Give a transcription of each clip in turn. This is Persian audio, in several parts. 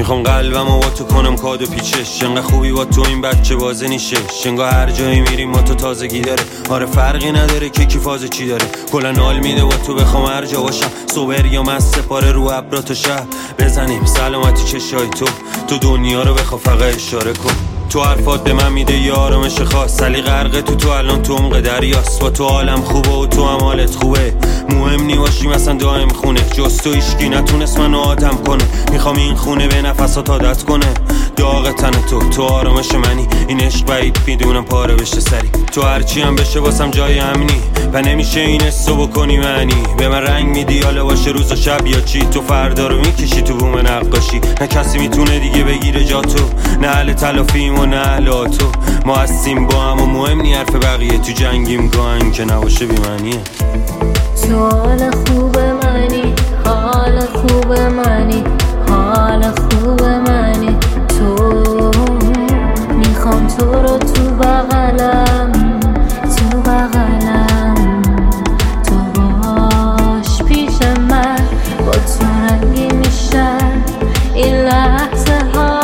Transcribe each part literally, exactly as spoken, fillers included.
میخوام قلبم و با تو کنم کادو پیچش، انقدر خوبی با تو این بچه بازه نیشه، انگار هر جایی میریم ما تو تازگی داره. آره فرقی نداره که کی فاز چی داره، کلا حال میده با تو بخوام هر جا باشم، صبر یا مست سپاره رو ابرا تا شب بزنیم سلامتی چشای تو تو دنیا رو بخوا فقط اشاره کن. تو حرفات به من میده یه آرامش خاص، علی غرقه تو تو الان تو عمق دریاست، با تو حالم خوبه و تو هم حالت خوبه، مهم نی باشیم اصلا دائم خونه، جز تو هیچکی نتونست منو آدم کنه، میخوام این خونه به نفسات عادت کنه، داغ تن تو تو آرامش منی، این عشق بعید میدونم پاره بشه سری، تو هرچی هم بشه واسم جای امنی و نمیشه این حسو بکنی معنی، به من رنگ میدی حالا باشه روز و شب یا چی، تو فردا رو میکشی تو بوم نقاشی، نه کسی میتونه دیگه بگیره جا تو، نه اهل تلافیم و نه اهل تو، ما هستیم با هم و مهم نی حرف بقیه، تو جنگیم گاهن که نباشه بی‌معنیه. تو حال خوب منی، حال خوب منی، حال خوب منی، تو میخوام تو رو تو بغلم، تو بغلم، تو باش پیش من، با تو رنگی میشن این لحظه ها،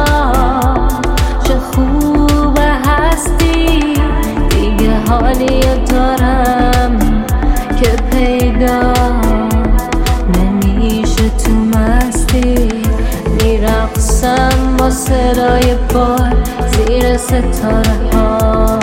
چه خوب هستی دیگه حالی دارم که پیدا نمیشه، تو مستی میرقصم با صدای بار زیر ستاره ها،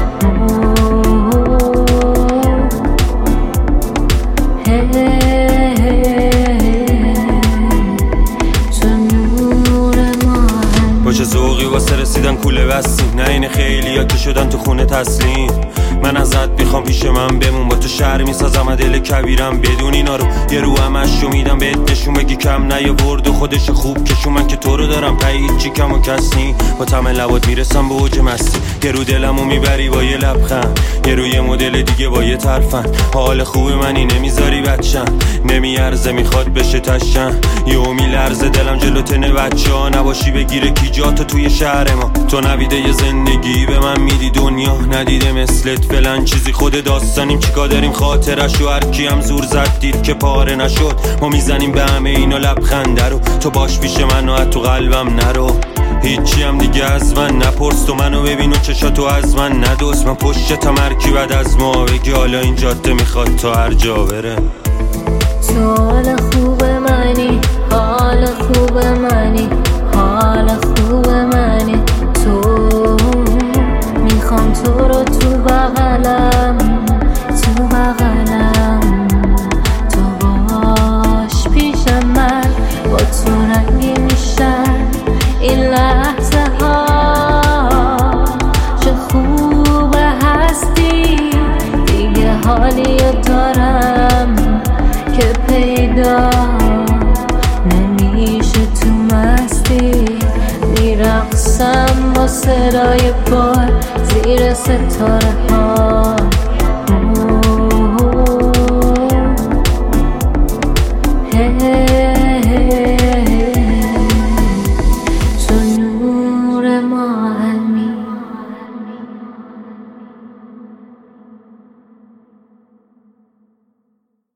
تو نور ما باشه ذوقی واسه رسیدن کوله بستیم، نه این خیلی ها که شدن تو خونه تسلیم، من ازت میخوام پیش من بمون، با تو شهر میسازم دل کبیرم، بدون اینا رو یه رو همش رو میدم بهت نشون، بگی کم نیاورد و خودش خوب کشون، من که تو رو دارم پایید چی کم و کس نی، با تم لبات میرسم به اوج مستی، یه رو دلمو میبری با یه لبخند، یه رو یه مدل دیگه با یه طرفن، حال خوب منی نمیذاری بچم، نمیارزه میخواد بشه تشن، یهو میلرزه دلم جلوت نه بچه ها، نباشی بگیره کی جاتو توی شهر ما، تو نویده یه زندگی به من میدی دنیا ندیده مثلت فلان چیزی، خود داستانیم چیکار داریم خاطرش و هر کی هم زور زد دید که پاره نشد، ما میزنیم به همه اینا لبخنده رو، تو باش پیش من و تو قلبم نرو، هیچی هم دیگه از من نپرس، تو منو ببین و چشاتو از من ندوست، من پشت تمرکی بعد از ما بگی حالا این جاده میخواد تا هر جا بره. تو حال خوب منی، حال خوب منی، حال خوب منی، تو میخوام تو رو تو بغلم، تو بغلم، تو باش پیش من، با تو رنگی میشن این لحظه ها، چه خوب هستی دیگه حالی دارم که پیدا نمیشه، تو مستی میرقصم با صدای بار زیر ستاره ها.